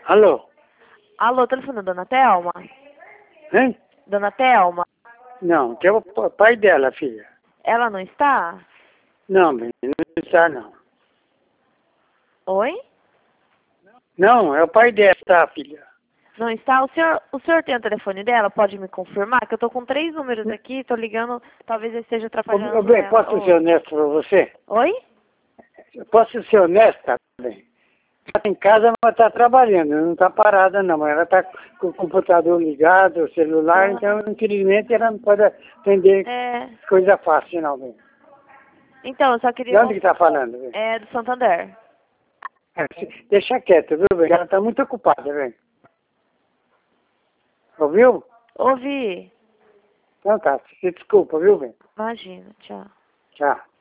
Alô? Alô, telefone da Dona Thelma? Hein? Dona Thelma? Não, que é o pai dela, filha. Ela não está? Não, bem, não está não. Oi? Não, é o pai dela, tá, filha? Não está? O senhor tem o telefone dela? Pode me confirmar? Que eu tô com 3 números aqui, tô ligando, talvez eu esteja Ô, atrapalhando bem, ela. posso ser honesto pra você? Oi? Eu posso ser honesta, bem. Ela tá em casa, mas está trabalhando, não está parada não, mas ela está com o computador ligado, o celular, então, infelizmente, ela não pode atender É. coisa fácil, não, bem. Então, eu só De queria... onde que está falando, bem? É do Santander. Deixa quieto, viu, bem? Ela está muito ocupada, bem. Ouviu? Ouvi. Então tá, se desculpa, viu, bem? Imagina, tchau. Tchau.